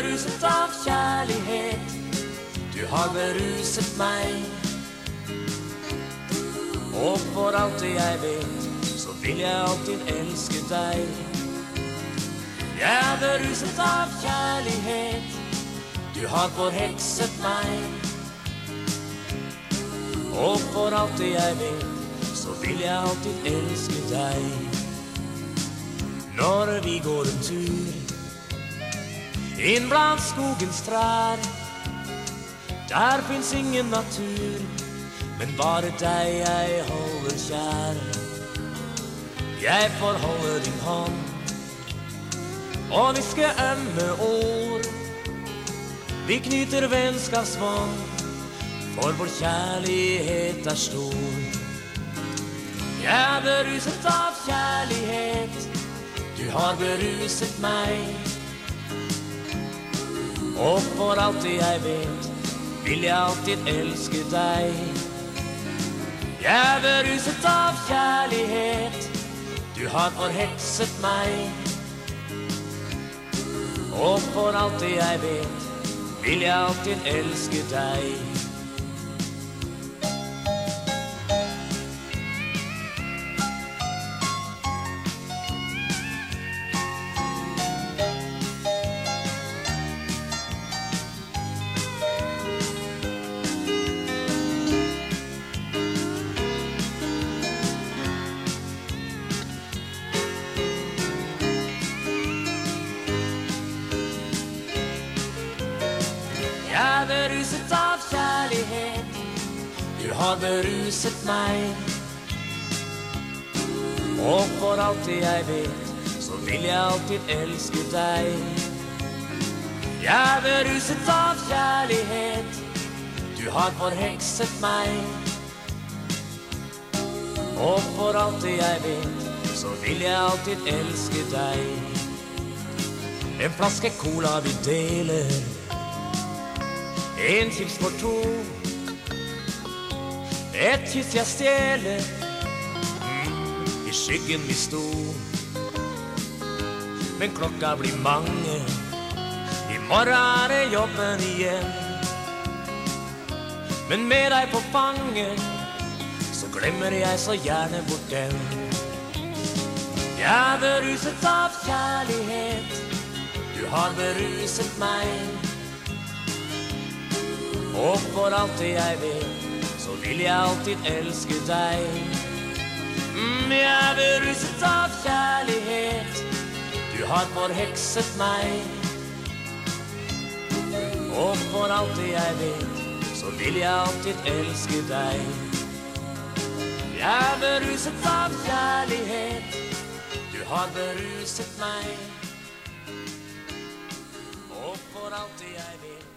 beruset av kjærlighet. Du har beruset meg. Og for alt det jeg vet, så vil jeg alltid elske deg. Jeg er beruset av kjærlighet. Du har forhekset meg. Og for alt det jeg vet, så vil jeg alltid elske deg. Når vi går en tur inn blant skogens trær, der finnes ingen natur, men bare deg jeg holder kjær. Jeg får holde din hånd og hviske ømme ord. Vi knyter vennskapsbånd, for vår kjærlighet er stor. Jeg er beruset av kjærlighet. Du har beruset meg. Og for alt det jeg vet, vil jeg alltid elske deg. Jeg er beruset av kjærlighet. Du har forhekset meg. Og for alt det jeg vet, vil jeg alltid elske deg. Jeg er beruset av kjærlighet. Du har beruset meg. Og for alt det jeg vet, så vil jeg alltid elske deg. Jeg er beruset av kjærlighet. Du har forhekset meg. Og for alt det jeg vet, så vil jeg alltid elske deg. En flaske cola vi deler, en chips for to, et kyss jeg stjeler, i skyggen vi sto. Men klokka blir mange, i morgen er det jobben igjen. Men med deg på fanget, så glemmer jeg så gjerne bort den. Jeg er beruset av kjærlighet. Du har beruset meg. Og for alt det jeg vet, så vil jeg alltid elske deg. Jeg er beruset av kjærlighet. Du har forhekset meg. Og for alt det jeg vet, så vil jeg alltid elske deg. Jeg er beruset av kjærlighet. Du har beruset meg. Og for alt det jeg vet,